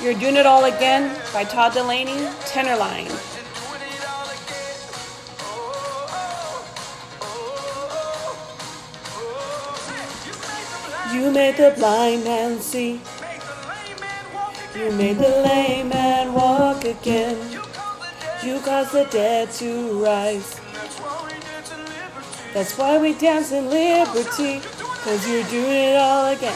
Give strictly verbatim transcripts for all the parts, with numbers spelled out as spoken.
You're Doing It All Again by Todd Dulaney, Tenderline. You made the blind man see. You made the lame man walk again. You caused the dead to rise. That's why we dance in liberty, 'cause you're doing it all again.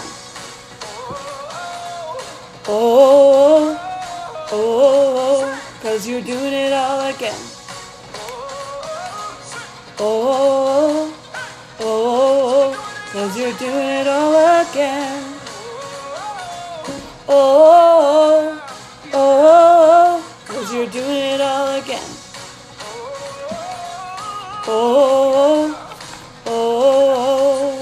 Oh, oh, oh, 'cause you're doing it all again. Oh, oh, oh, 'cause you're doing it all again. Oh, oh, oh, 'cause you're doing it all again. Oh, oh, oh.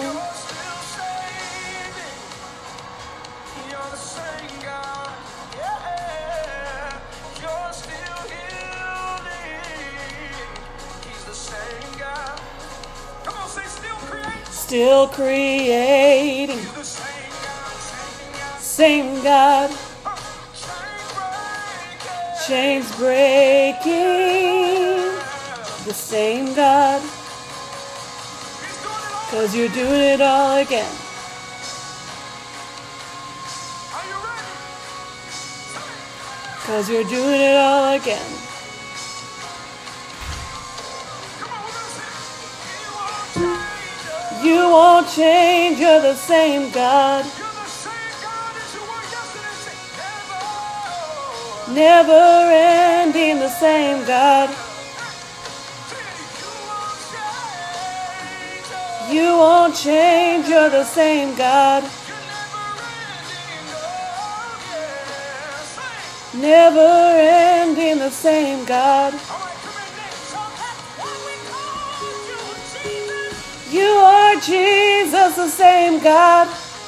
You're the same God. Yeah, you're still healing. He's the same God. Come on, say still creating. Still creating. You're the same God, same God. Same God. Chains breaking. The same God, 'cause you're doing it all again. Are you ready? 'Cause you're doing it all again. You won't change, you're the same God. Never ending, the same God. You won't change, you're the same God. Never ending, the same God. You are Jesus, the same God.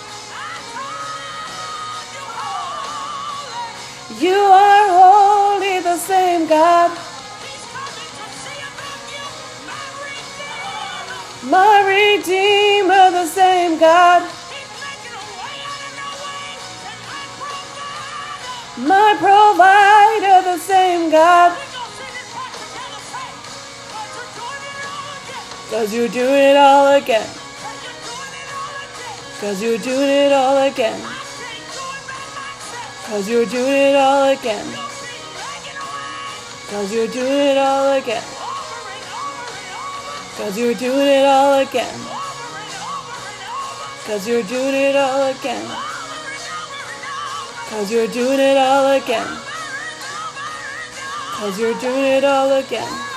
You are holy, the same God. My Redeemer, the same God. My provider, the same God. 'Cause you're doing it all again. 'Cause you're doing it all again. 'Cause you're doing it all again. 'Cause you're doing it all again. 'Cause you're doing it all again. 'Cause you're doing it all again. 'Cause you're doing it all again. 'Cause you're doing it all again.